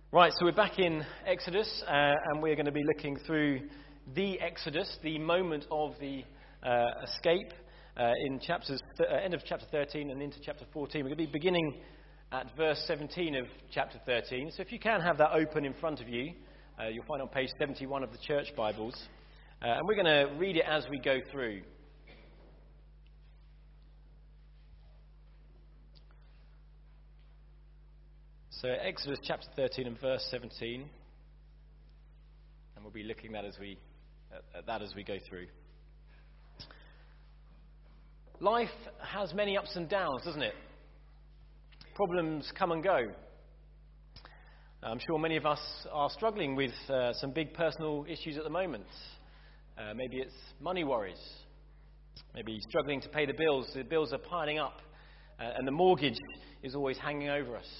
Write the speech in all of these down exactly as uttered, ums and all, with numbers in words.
Right, so we're back in Exodus, uh, and we're going to be looking through the Exodus, the moment of the uh, escape, uh, in chapters th- uh, end of chapter thirteen and into chapter fourteen. We're going to be beginning at verse seventeen of chapter thirteen. So if you can have that open in front of you, uh, you'll find on page seventy-one of the church Bibles, uh, and we're going to read it as we go through. So Exodus chapter thirteen and verse seventeen, and we'll be looking at, as we, at that as we go through. Life has many ups and downs, doesn't it? Problems come and go. I'm sure many of us are struggling with uh, some big personal issues at the moment. Uh, maybe it's money worries. Maybe struggling to pay the bills. The bills are piling up, uh, and the mortgage is always hanging over us.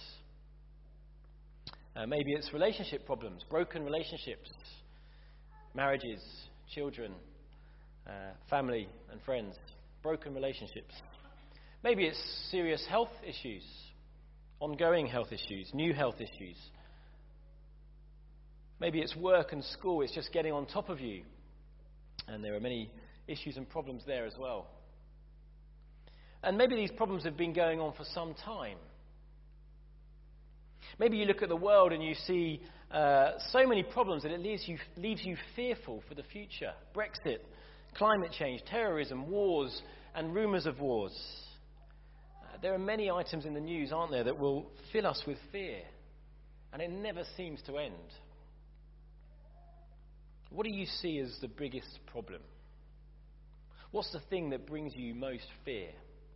Uh, maybe it's relationship problems, broken relationships, marriages, children, uh, family and friends, broken relationships. Maybe it's serious health issues, ongoing health issues, new health issues. Maybe it's work and school, it's just getting on top of you. And there are many issues and problems there as well. And maybe these problems have been going on for some time. Maybe you look at the world and you see uh, so many problems that it leaves you, leaves you fearful for the future. Brexit, climate change, terrorism, wars, and rumours of wars. Uh, there are many items in the news, aren't there, that will fill us with fear. And it never seems to end. What do you see as the biggest problem? What's the thing that brings you most fear?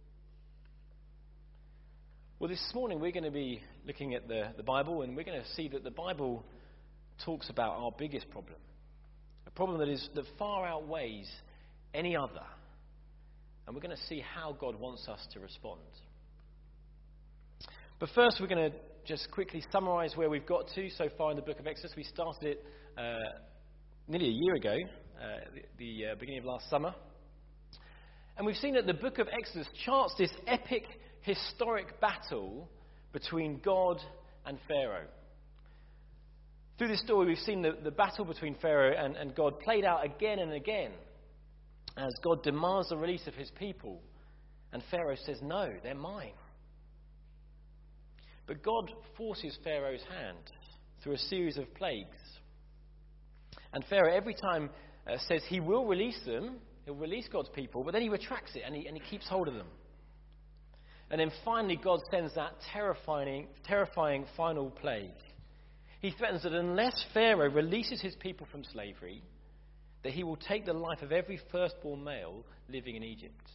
Well, this morning we're going to be looking at the, the Bible, and we're going to see that the Bible talks about our biggest problem. A problem that is that far outweighs any other. And we're going to see how God wants us to respond. But first we're going to just quickly summarise where we've got to so far in the book of Exodus. We started it uh, nearly a year ago, uh, the, the uh, beginning of last summer. And we've seen that the book of Exodus charts this epic historic battle between God and Pharaoh. Through this story, we've seen the, the battle between Pharaoh and, and God played out again and again as God demands the release of his people, and Pharaoh says, no, they're mine. But God forces Pharaoh's hand through a series of plagues. And Pharaoh, every time, uh, says he will release them, he'll release God's people, but then he retracts it and he, and he keeps hold of them. And then finally God sends that terrifying, terrifying final plague. He threatens that unless Pharaoh releases his people from slavery, that he will take the life of every firstborn male living in Egypt.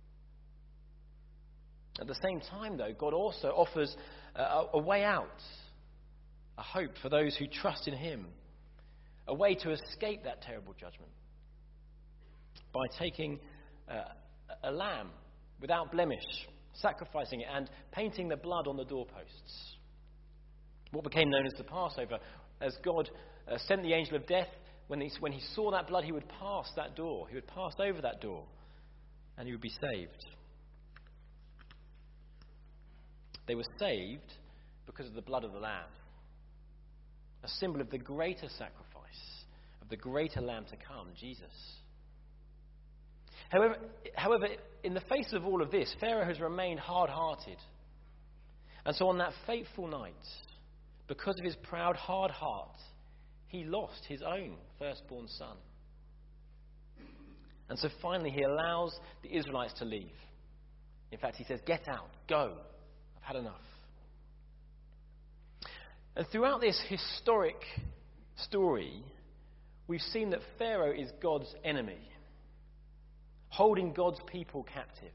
At the same time, though, God also offers a, a way out, a hope for those who trust in him, a way to escape that terrible judgment by taking uh, a lamb without blemish, sacrificing it and painting the blood on the doorposts. What became known as the Passover, as God uh, sent the angel of death, when he, when he saw that blood, he would pass that door. He would pass over that door and he would be saved. They were saved because of the blood of the Lamb, a symbol of the greater sacrifice, of the greater Lamb to come, Jesus. However, however, in the face of all of this, Pharaoh has remained hard-hearted. And so on that fateful night, because of his proud, hard heart, he lost his own firstborn son. And so finally he allows the Israelites to leave. In fact, he says, get out, go, I've had enough. And throughout this historic story, we've seen that Pharaoh is God's enemy, holding God's people captive.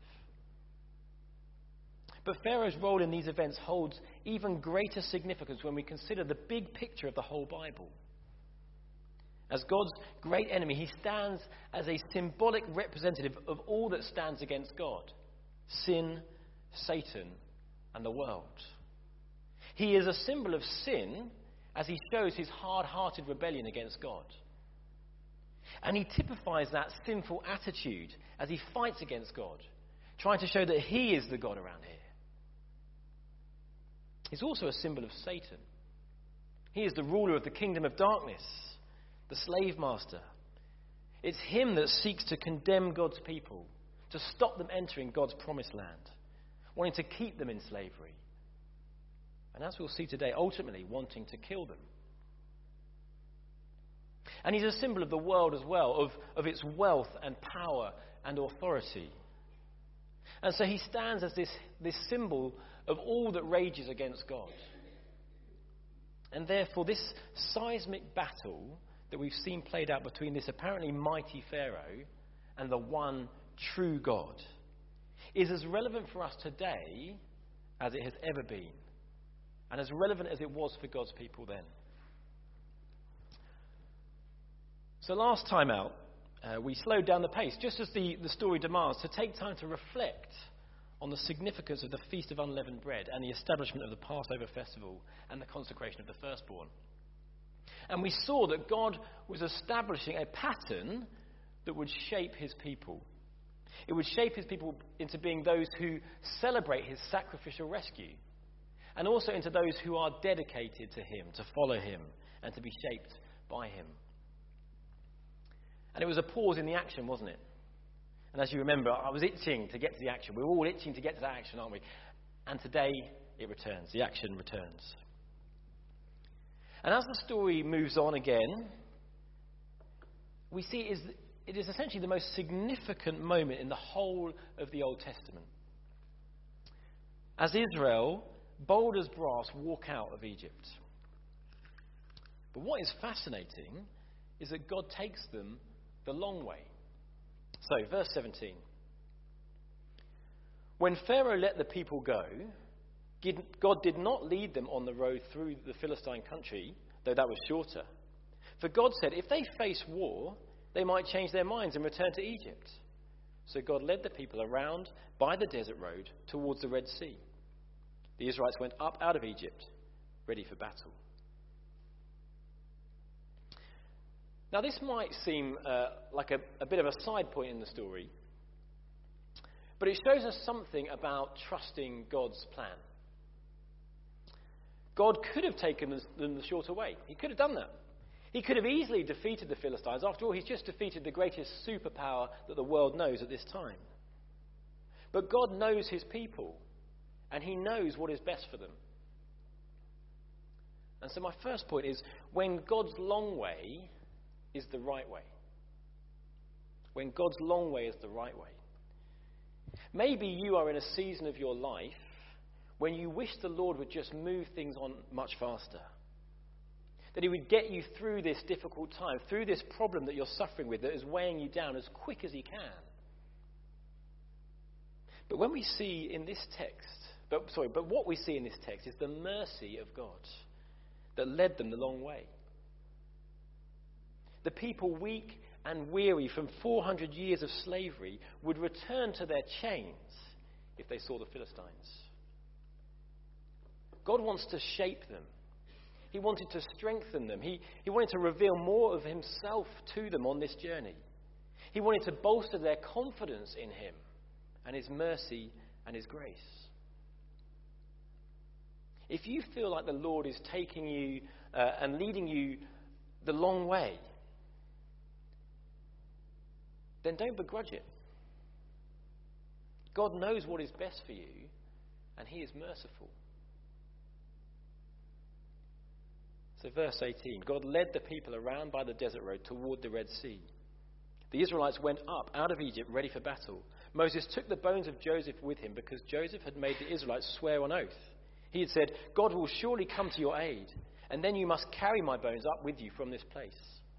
But Pharaoh's role in these events holds even greater significance when we consider the big picture of the whole Bible. As God's great enemy, he stands as a symbolic representative of all that stands against God: sin, Satan, and the world. He is a symbol of sin as he shows his hard-hearted rebellion against God. And he typifies that sinful attitude as he fights against God, trying to show that he is the God around here. He's also a symbol of Satan, He is the ruler of the kingdom of darkness, the slave master. It's him that seeks to condemn God's people, to stop them entering God's promised land, wanting to keep them in slavery. And as we'll see today, ultimately wanting to kill them. And he's a symbol of the world as well, of, of its wealth and power and authority. And so he stands as this, this symbol of all that rages against God. And therefore, this seismic battle that we've seen played out between this apparently mighty Pharaoh and the one true God is as relevant for us today as it has ever been, and as relevant as it was for God's people then. So last time out, uh, we slowed down the pace, just as the, the story demands, to take time to reflect on the significance of the Feast of Unleavened Bread and the establishment of the Passover festival and the consecration of the firstborn. And we saw that God was establishing a pattern that would shape his people. It would shape his people into being those who celebrate his sacrificial rescue, and also into those who are dedicated to him, to follow him, and to be shaped by him. And it was a pause in the action, wasn't it? And as you remember, I was itching to get to the action. We're all itching to get to that action, aren't we? And today, it returns. The action returns. And as the story moves on again, we see it is, it is essentially the most significant moment in the whole of the Old Testament. As Israel, bold as brass, walk out of Egypt. But what is fascinating is that God takes them the long way. So, verse seventeen. When Pharaoh let the people go, God did not lead them on the road through the Philistine country, though that was shorter. For God said, if they face war, they might change their minds and return to Egypt. So God led the people around by the desert road towards the Red Sea. The Israelites went up out of Egypt, ready for battle. Now, this might seem uh, like a, a bit of a side point in the story, but it shows us something about trusting God's plan. God could have taken them the shorter way. He could have done that. He could have easily defeated the Philistines. After all, he's just defeated the greatest superpower that the world knows at this time. But God knows his people, and he knows what is best for them. And so my first point is, when God's long way is the right way. When God's long way is the right way. Maybe you are in a season of your life when you wish the Lord would just move things on much faster. That he would get you through this difficult time, through this problem that you're suffering with that is weighing you down as quick as he can. But when we see in this text, but sorry, but what we see in this text is the mercy of God that led them the long way. The people, weak and weary from four hundred years of slavery, would return to their chains if they saw the Philistines. God wants to shape them. He wanted to strengthen them. He, he wanted to reveal more of himself to them on this journey. He wanted to bolster their confidence in him and his mercy and his grace. If you feel like the Lord is taking you uh, and leading you the long way, then don't begrudge it. God knows what is best for you, and he is merciful. So verse eighteen, God led the people around by the desert road toward the Red Sea. The Israelites went up out of Egypt ready for battle. Moses took the bones of Joseph with him because Joseph had made the Israelites swear on oath. He had said, God will surely come to your aid, and then you must carry my bones up with you from this place.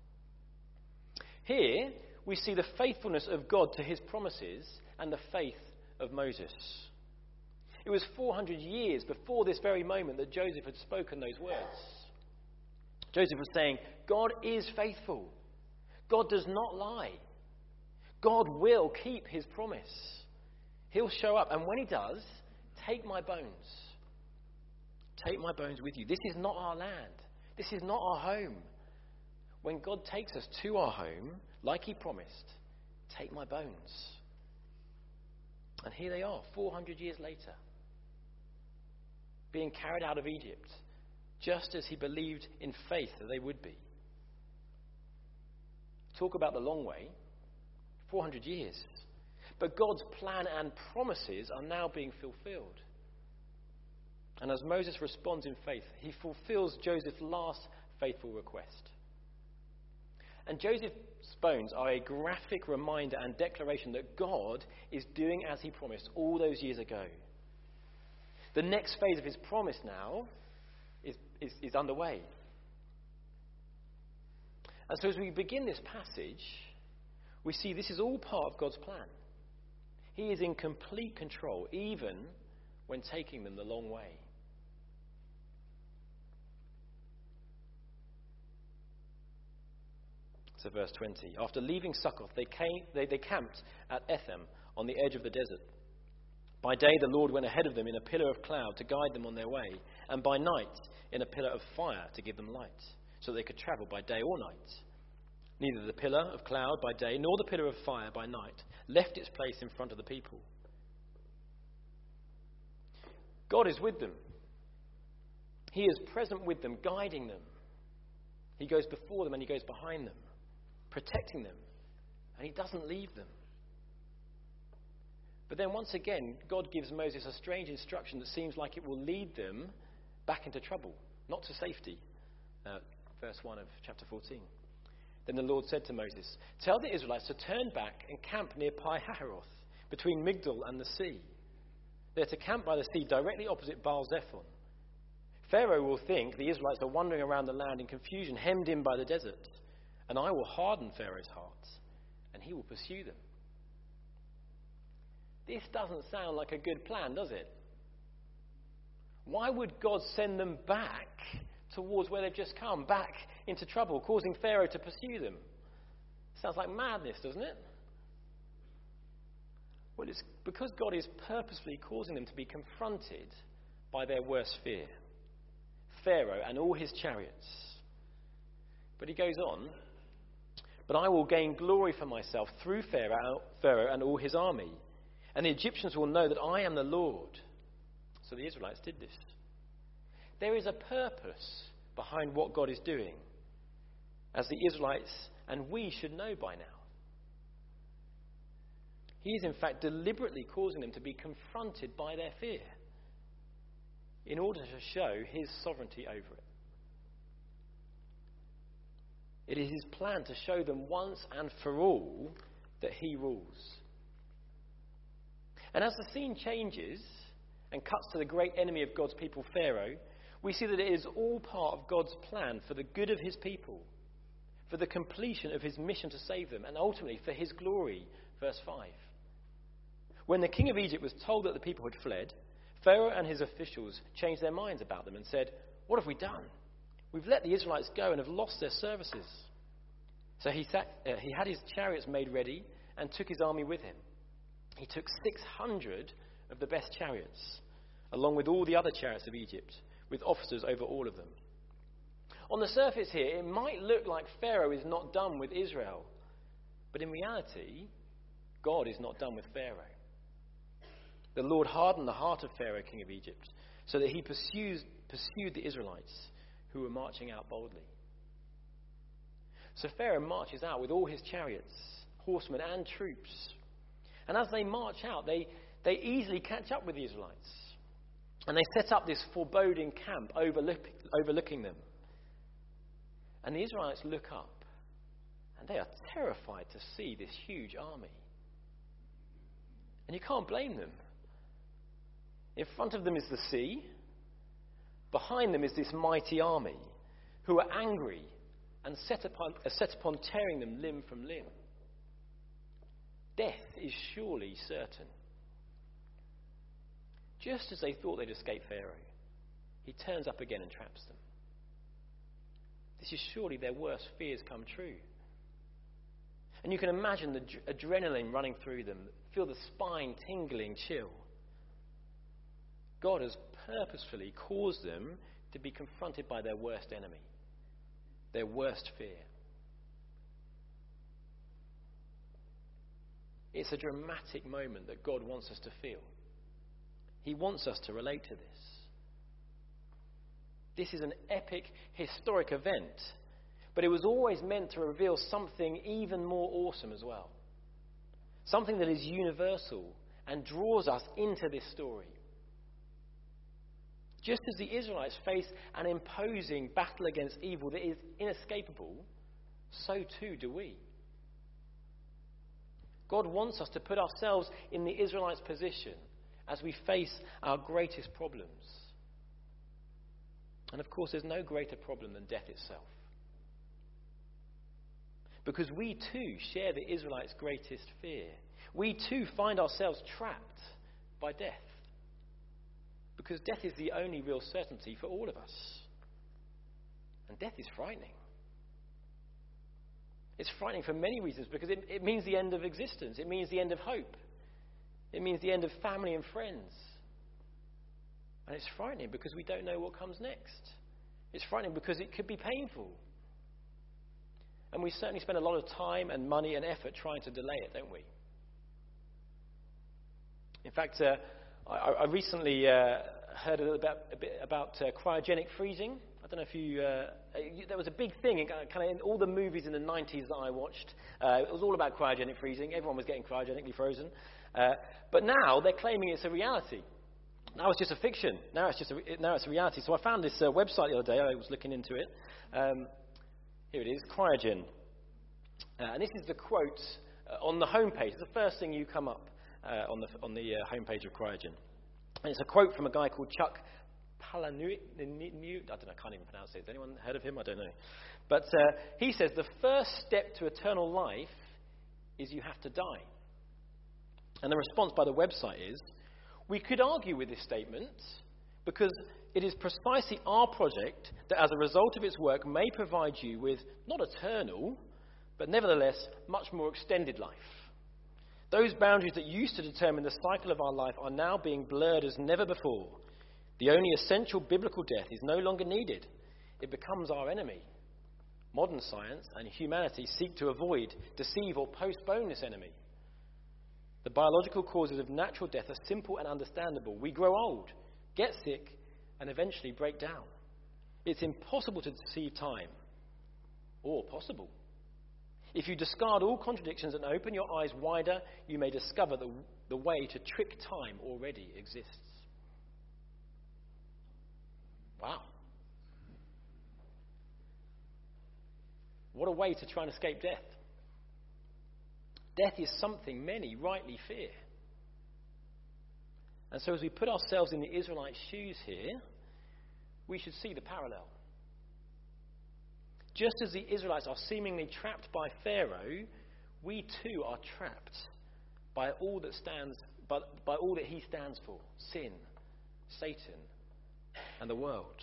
Here, we see the faithfulness of God to his promises and the faith of Moses. It was four hundred years before this very moment that Joseph had spoken those words. Joseph was saying, God is faithful. God does not lie. God will keep his promise. He'll show up, and when he does, take my bones. Take my bones with you. This is not our land. This is not our home. When God takes us to our home, like he promised, take my bones. And here they are, four hundred years later, being carried out of Egypt just as he believed in faith that they would be. Talk about the long way, four hundred years. But God's plan and promises are now being fulfilled. And as Moses responds in faith, he fulfills Joseph's last faithful request. And Joseph's bones are a graphic reminder and declaration that God is doing as he promised all those years ago. The next phase of his promise now is, is, is underway. And so as we begin this passage, we see this is all part of God's plan. He is in complete control, even when taking them the long way. So verse twenty. After leaving Succoth, they, came, they, they camped at Etham on the edge of the desert. By day the Lord went ahead of them in a pillar of cloud to guide them on their way, and by night in a pillar of fire to give them light, so they could travel by day or night. Neither the pillar of cloud by day nor the pillar of fire by night left its place in front of the people. God is with them. He is present with them, guiding them. He goes before them and he goes behind them, protecting them, and he doesn't leave them. But then once again, God gives Moses a strange instruction that seems like it will lead them back into trouble, not to safety. Uh, verse one of chapter fourteen. Then the Lord said to Moses, "Tell the Israelites to turn back and camp near Pi-hahiroth, between Migdol and the sea. They're to camp by the sea directly opposite Baal-zephon. Pharaoh will think the Israelites are wandering around the land in confusion, hemmed in by the desert. And I will harden Pharaoh's heart, and he will pursue them." This doesn't sound like a good plan, does it? Why would God send them back towards where they've just come, back into trouble, causing Pharaoh to pursue them? Sounds like madness, doesn't it? Well, it's because God is purposefully causing them to be confronted by their worst fear, Pharaoh and all his chariots. But he goes on, "But I will gain glory for myself through Pharaoh, Pharaoh and all his army, and the Egyptians will know that I am the Lord." So the Israelites did this. There is a purpose behind what God is doing, as the Israelites and we should know by now. He is in fact deliberately causing them to be confronted by their fear in order to show his sovereignty over it. It is his plan to show them once and for all that he rules. And as the scene changes and cuts to the great enemy of God's people, Pharaoh, we see that it is all part of God's plan for the good of his people, for the completion of his mission to save them, and ultimately for his glory. Verse five. When the king of Egypt was told that the people had fled, Pharaoh and his officials changed their minds about them and said, "What have we done? We've let the Israelites go and have lost their services." So he, sat, uh, he had his chariots made ready and took his army with him. He took six hundred of the best chariots, along with all the other chariots of Egypt, with officers over all of them. On the surface here, it might look like Pharaoh is not done with Israel. But in reality, God is not done with Pharaoh. The Lord hardened the heart of Pharaoh, king of Egypt, so that he pursues, pursued the Israelites, who were marching out boldly. So Pharaoh marches out with all his chariots, horsemen and troops. And as they march out, they, they easily catch up with the Israelites. And they set up this foreboding camp overlook, overlooking them. And the Israelites look up, and they are terrified to see this huge army. And you can't blame them. In front of them is the sea. Behind them is this mighty army, who are angry and set upon, are set upon tearing them limb from limb. Death is surely certain. Just as they thought they'd escape Pharaoh, he turns up again and traps them. This is surely their worst fears come true. And you can imagine the ad- adrenaline running through them, feel the spine tingling chill. God has purposefully caused them to be confronted by their worst enemy, their worst fear. It's a dramatic moment that God wants us to feel. He wants us to relate to this. This is an epic, historic event. But it was always meant to reveal something even more awesome as well. Something that is universal and draws us into this story. Just as the Israelites faced an imposing battle against evil that is inescapable, so too do we. God wants us to put ourselves in the Israelites' position as we face our greatest problems. And of course, there's no greater problem than death itself. Because we too share the Israelites' greatest fear. We too find ourselves trapped by death. Because death is the only real certainty for all of us. And death is frightening. It's frightening for many reasons, because it, it means the end of existence. It means the end of hope. It means the end of family and friends. And it's frightening because we don't know what comes next. It's frightening because it could be painful. And we certainly spend a lot of time and money and effort trying to delay it, don't we? In fact, uh, I, I recently uh, heard a, little bit, a bit about uh, cryogenic freezing. I don't know if you... Uh, there was a big thing in, kind of in all the movies in the nineties that I watched. Uh, it was all about cryogenic freezing. Everyone was getting cryogenically frozen. Uh, but now they're claiming it's a reality. Now it's just a fiction. Now it's just a, now it's a reality. So I found this uh, website the other day. I was looking into it. Um, here it is, Cryogen. Uh, and this is the quote uh, on the homepage. It's the first thing you come up uh, on the on the uh, homepage of Cryogen. And it's a quote from a guy called Chuck Palahniuk. I don't know, I can't even pronounce it. Has anyone heard of him? I don't know. But uh, he says the first step to eternal life is you have to die. And the response by the website is, we could argue with this statement because it is precisely our project that as a result of its work may provide you with not eternal, but nevertheless much more extended life. Those boundaries that used to determine the cycle of our life are now being blurred as never before. The only essential biblical death is no longer needed. It becomes our enemy. Modern science and humanity seek to avoid, deceive, or postpone this enemy. The biological causes of natural death are simple and understandable. We grow old, get sick, and eventually break down. It's impossible to deceive time. Or possible. If you discard all contradictions and open your eyes wider, you may discover that the way to trick time already exists. Wow. What a way to try and escape death. Death is something many rightly fear. And so as we put ourselves in the Israelites' shoes here, we should see the parallel. Just as the Israelites are seemingly trapped by Pharaoh, we too are trapped by all that stands, by, by all that he stands for: sin, Satan, and the world.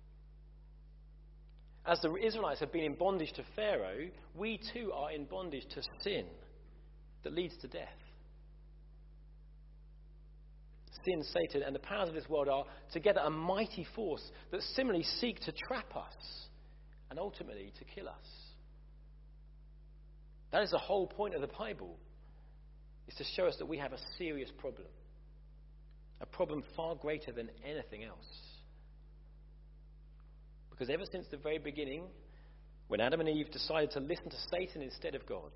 As the Israelites have been in bondage to Pharaoh, we too are in bondage to sin that leads to death. Sin, Satan, and the powers of this world are together a mighty force that similarly seek to trap us and ultimately to kill us. That is the whole point of the Bible, is to show us that we have a serious problem. A problem far greater than anything else. Because ever since the very beginning, when Adam and Eve decided to listen to Satan instead of God,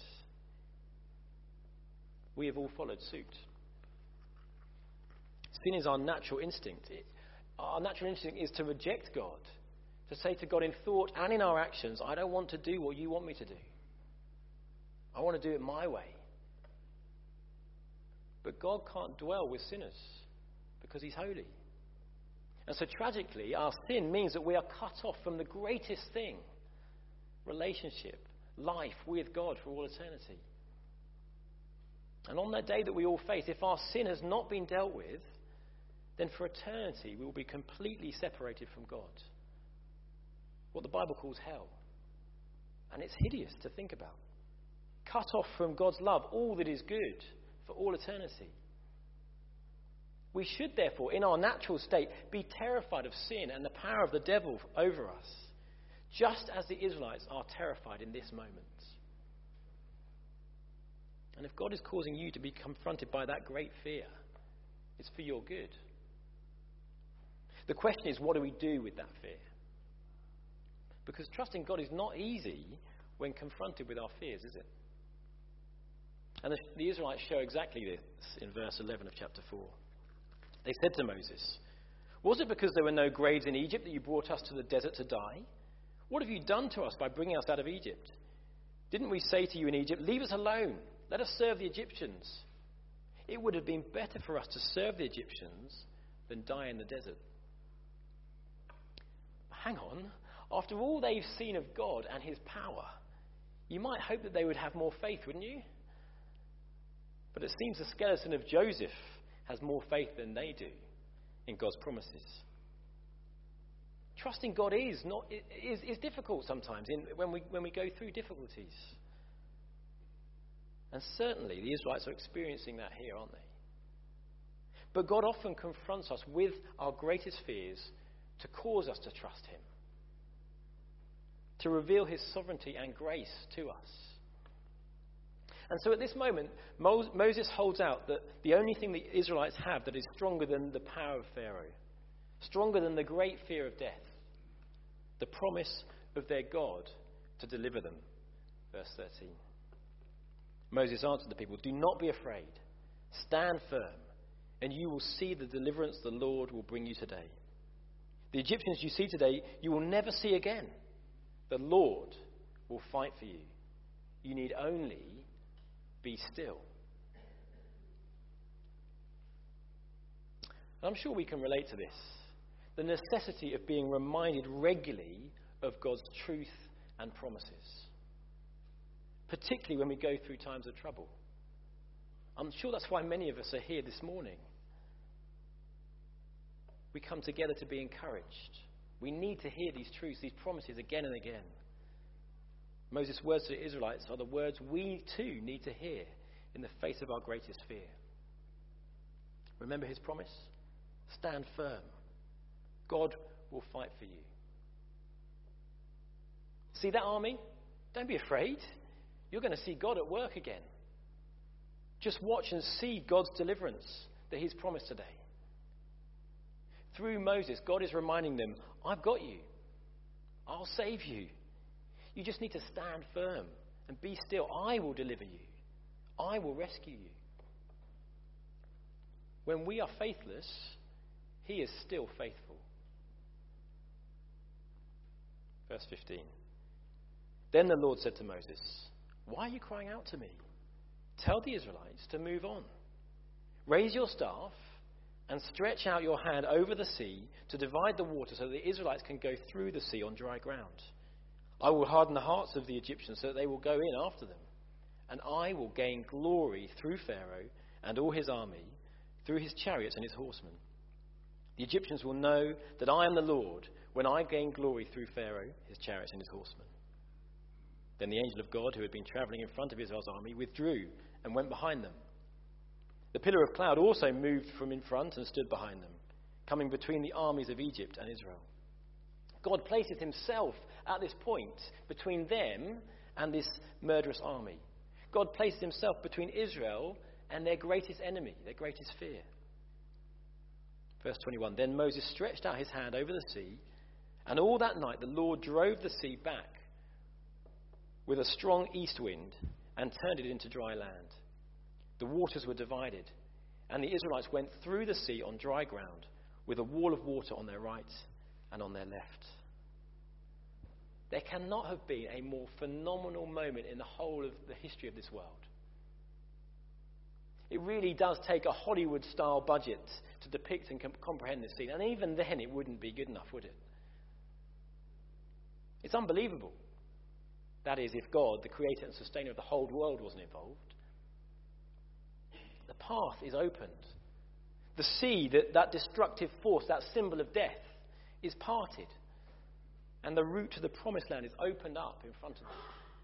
we have all followed suit. Sin is our natural instinct. It, our natural instinct is to reject God, to say to God in thought and in our actions, I don't want to do what you want me to do. I want to do it my way. But God can't dwell with sinners because he's holy. And so tragically, our sin means that we are cut off from the greatest thing, relationship, life with God for all eternity. And on that day that we all face, if our sin has not been dealt with, then for eternity we will be completely separated from God. What the Bible calls hell. And it's hideous to think about. Cut off from God's love, all that is good, for all eternity. We should therefore, in our natural state, be terrified of sin and the power of the devil over us, just as the Israelites are terrified in this moment. And if God is causing you to be confronted by that great fear, it's for your good. The question is, what do we do with that fear? Because trusting God is not easy when confronted with our fears, is it? And the, the Israelites show exactly this in verse eleven of chapter four. They said to Moses, "Was it because there were no graves in Egypt that you brought us to the desert to die? What have you done to us by bringing us out of Egypt? Didn't we say to you in Egypt, 'Leave us alone, let us serve the Egyptians'? It would have been better for us to serve the Egyptians than die in the desert." Hang on. After all they've seen of God and his power, you might hope that they would have more faith, wouldn't you? But it seems the skeleton of Joseph has more faith than they do in God's promises. Trusting God is not is, is difficult sometimes in, when we when we go through difficulties. And certainly the Israelites are experiencing that here, aren't they? But God often confronts us with our greatest fears to cause us to trust him, to reveal his sovereignty and grace to us. And so at this moment, Moses holds out that the only thing the Israelites have that is stronger than the power of Pharaoh, stronger than the great fear of death, the promise of their God to deliver them. Verse thirteen. Moses answered the people, "Do not be afraid. Stand firm, and you will see the deliverance the Lord will bring you today. The Egyptians you see today, you will never see again. The Lord will fight for you. You need only be still." And I'm sure we can relate to this. The necessity of being reminded regularly of God's truth and promises, particularly when we go through times of trouble. I'm sure that's why many of us are here this morning. We come together to be encouraged. We need to hear these truths, these promises again and again. Moses' words to the Israelites are the words we too need to hear in the face of our greatest fear. Remember his promise? Stand firm. God will fight for you. See that army? Don't be afraid. You're going to see God at work again. Just watch and see God's deliverance that he's promised today. Through Moses, God is reminding them, I've got you. I'll save you. You just need to stand firm and be still. I will deliver you. I will rescue you. When we are faithless, he is still faithful. Verse fifteen. Then the Lord said to Moses, "Why are you crying out to me? Tell the Israelites to move on. Raise your staff and stretch out your hand over the sea to divide the water so that the Israelites can go through the sea on dry ground. I will harden the hearts of the Egyptians so that they will go in after them. And I will gain glory through Pharaoh and all his army, through his chariots and his horsemen. The Egyptians will know that I am the Lord when I gain glory through Pharaoh, his chariots and his horsemen." Then the angel of God, who had been travelling in front of Israel's army, withdrew and went behind them. The pillar of cloud also moved from in front and stood behind them, coming between the armies of Egypt and Israel. God places himself at this point between them and this murderous army. God places himself between Israel and their greatest enemy, their greatest fear. Verse twenty-one, then Moses stretched out his hand over the sea, and all that night the Lord drove the sea back with a strong east wind and turned it into dry land. The waters were divided, and the Israelites went through the sea on dry ground with a wall of water on their right and on their left. There cannot have been a more phenomenal moment in the whole of the history of this world. It really does take a Hollywood-style budget to depict and com- comprehend this scene, and even then it wouldn't be good enough, would it? It's unbelievable. That is, if God, the creator and sustainer of the whole world, wasn't involved. The path is opened. The sea, that, that destructive force, that symbol of death, is parted. And the route to the promised land is opened up in front of them.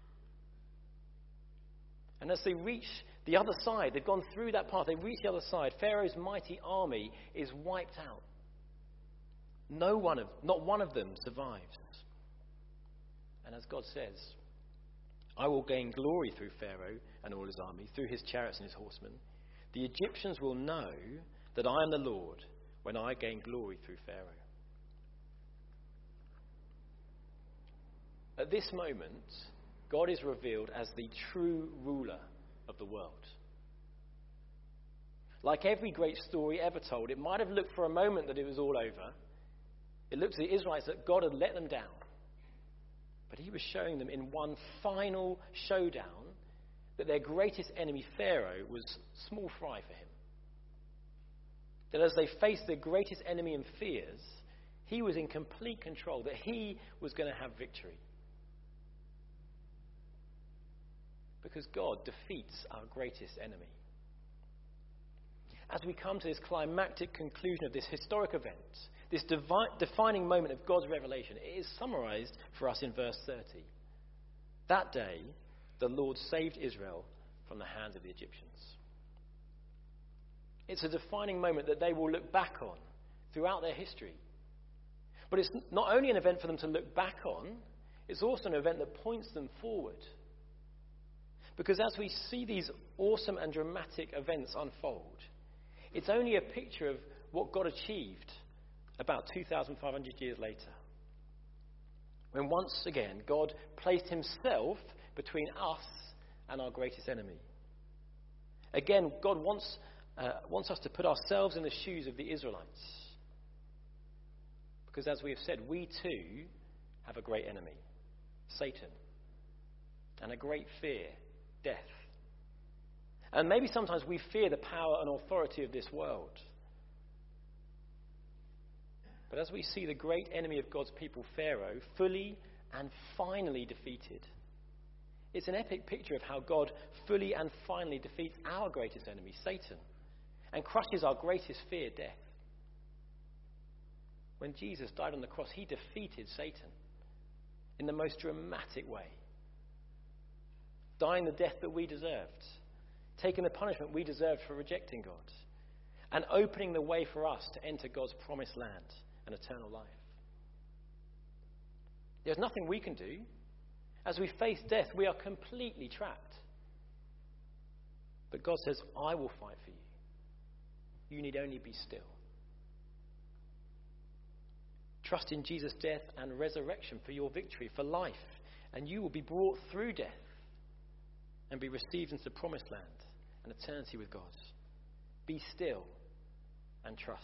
And as they reach the other side, they've gone through that path, they reach the other side, Pharaoh's mighty army is wiped out. No one of, not one of them survives. And as God says, I will gain glory through Pharaoh and all his army, through his chariots and his horsemen. The Egyptians will know that I am the Lord when I gain glory through Pharaoh. At this moment, God is revealed as the true ruler of the world. Like every great story ever told, it might have looked for a moment that it was all over. It looked to the Israelites that God had let them down. But he was showing them in one final showdown that their greatest enemy, Pharaoh, was small fry for him. That as they faced their greatest enemy and fears, he was in complete control, that he was going to have victory. Because God defeats our greatest enemy. As we come to this climactic conclusion of this historic event, this devi- defining moment of God's revelation, it is summarized for us in verse thirty. That day, the Lord saved Israel from the hands of the Egyptians. It's a defining moment that they will look back on throughout their history. But it's not only an event for them to look back on, it's also an event that points them forward. Because as we see these awesome and dramatic events unfold, it's only a picture of what God achieved about two thousand five hundred years later. When once again, God placed himself between us and our greatest enemy. Again, God wants, uh, wants us to put ourselves in the shoes of the Israelites. Because as we have said, we too have a great enemy, Satan, and a great fear, death. And maybe sometimes we fear the power and authority of this world. But as we see the great enemy of God's people, Pharaoh, fully and finally defeated, it's an epic picture of how God fully and finally defeats our greatest enemy, Satan, and crushes our greatest fear, death. When Jesus died on the cross, he defeated Satan in the most dramatic way, dying the death that we deserved, taking the punishment we deserved for rejecting God, and opening the way for us to enter God's promised land and eternal life. There's nothing we can do. As we face death, we are completely trapped. But God says, I will fight for you. You need only be still. Trust in Jesus' death and resurrection for your victory, for life, and you will be brought through death and be received into the promised land and eternity with God. Be still and trust.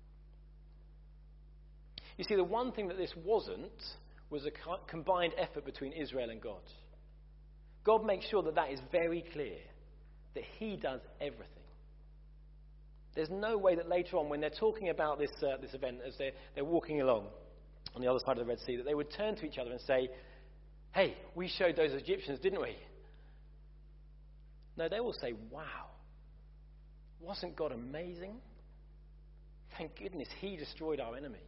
You see, the one thing that this wasn't was a co- combined effort between Israel and God. God makes sure that that is very clear, that he does everything. There's no way that later on, when they're talking about this uh, this event, as they're, they're walking along on the other side of the Red Sea, that they would turn to each other and say, hey, we showed those Egyptians, didn't we? No, they will say, wow, wasn't God amazing? Thank goodness he destroyed our enemy.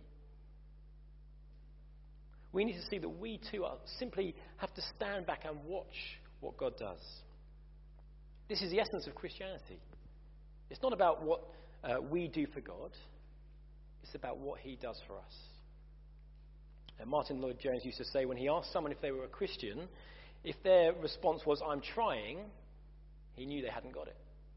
We need to see that we too are simply have to stand back and watch what God does. This is the essence of Christianity. It's not about what uh, we do for God. It's about what he does for us. Uh, Martin Lloyd-Jones used to say when he asked someone if they were a Christian, if their response was, I'm trying, he knew they hadn't got it.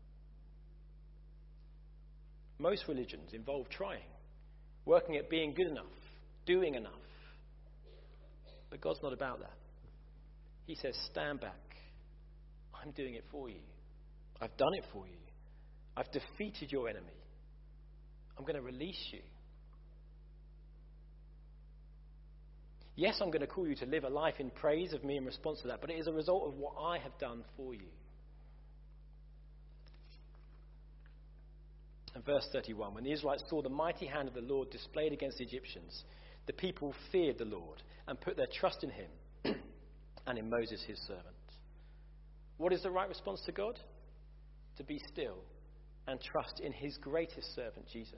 Most religions involve trying, working at being good enough, doing enough. But God's not about that. He says, stand back. I'm doing it for you. I've done it for you. I've defeated your enemy. I'm going to release you. Yes, I'm going to call you to live a life in praise of me in response to that, but it is a result of what I have done for you. And verse thirty-one, when the Israelites saw the mighty hand of the Lord displayed against the Egyptians, the people feared the Lord and put their trust in him and in Moses his servant. What is the right response to God? To be still and trust in his greatest servant, Jesus.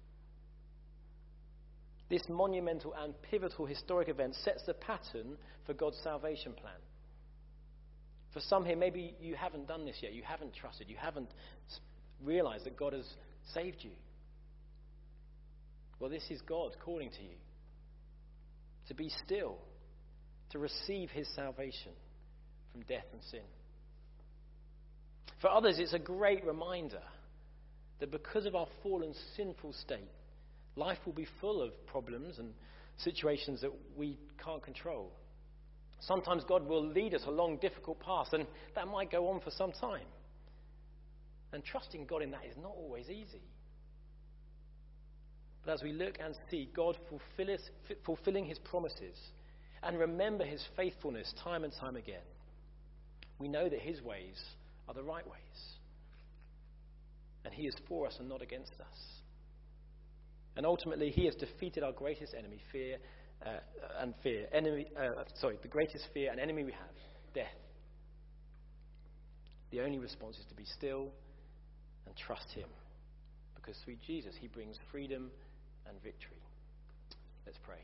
This monumental and pivotal historic event sets the pattern for God's salvation plan. For some here, maybe you haven't done this yet. You haven't trusted. You haven't realized that God has saved you. Well, this is God calling to you to be still, to receive his salvation from death and sin. For others, it's a great reminder that because of our fallen, sinful state, life will be full of problems and situations that we can't control. Sometimes God will lead us along difficult paths, and that might go on for some time. And trusting God in that is not always easy. But as we look and see God fulfilling his promises and remember his faithfulness time and time again, we know that his ways are the right ways. And he is for us and not against us. And ultimately, he has defeated our greatest enemy, fear uh, and fear. Enemy, uh, sorry, the greatest fear and enemy we have, death. The only response is to be still and trust him. Because through Jesus, he brings freedom and victory. Let's pray.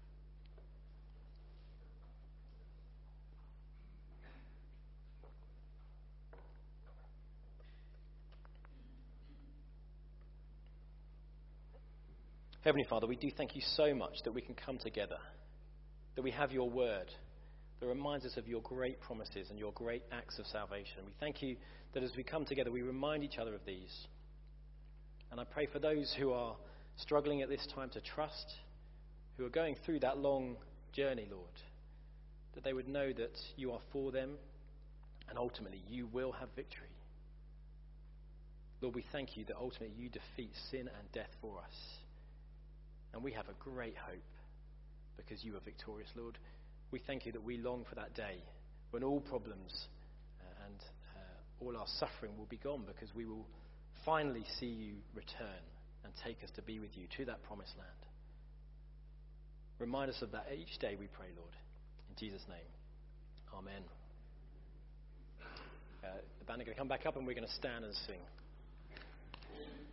Heavenly Father, we do thank you so much that we can come together, that we have your word that reminds us of your great promises and your great acts of salvation. We thank you that as we come together, we remind each other of these. And I pray for those who are struggling at this time to trust, who are going through that long journey, Lord, that they would know that you are for them and ultimately you will have victory. Lord, we thank you that ultimately you defeat sin and death for us. And we have a great hope because you are victorious, Lord. We thank you that we long for that day when all problems uh, and uh, all our suffering will be gone, because we will finally see you return and take us to be with you to that promised land. Remind us of that each day, we pray, Lord. In Jesus' name, amen. Uh, the band are going to come back up and we're going to stand and sing.